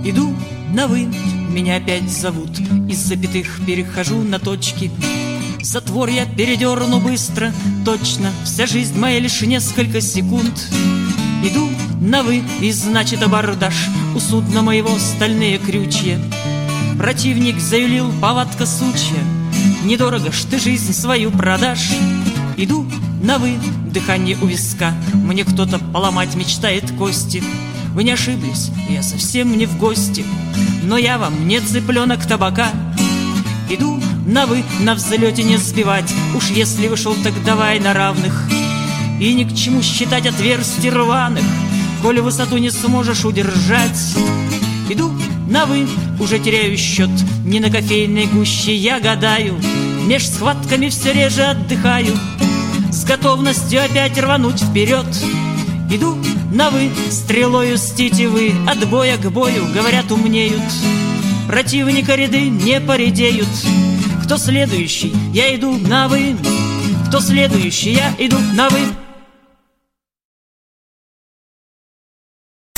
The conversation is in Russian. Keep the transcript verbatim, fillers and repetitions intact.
Иду на «вы», меня опять зовут, из запятых перехожу на точки. Затвор я передерну быстро, точно, вся жизнь моя лишь несколько секунд. Иду на «вы», и значит абордаж, у судна моего стальные крючья. Противник заявил, повадка сучья, недорого ж ты жизнь свою продашь. Иду на «вы», дыхание у виска, мне кто-то поломать мечтает кости. Вы не ошиблись, я совсем не в гости, но я вам не цыпленок табака. Иду на «вы», на взлете не сбивать, уж если вышел, так давай на равных. И ни к чему считать отверстий рваных, коли высоту не сможешь удержать. Иду на «вы», уже теряю счет, не на кофейной гуще я гадаю, меж схватками все реже отдыхаю, с готовностью опять рвануть вперед. Иду на «вы», стрелою с тетивы, от боя к бою, говорят, умнеют. Противника ряды не поредеют. Кто следующий? Я иду на «вы». Кто следующий? Я иду на «вы».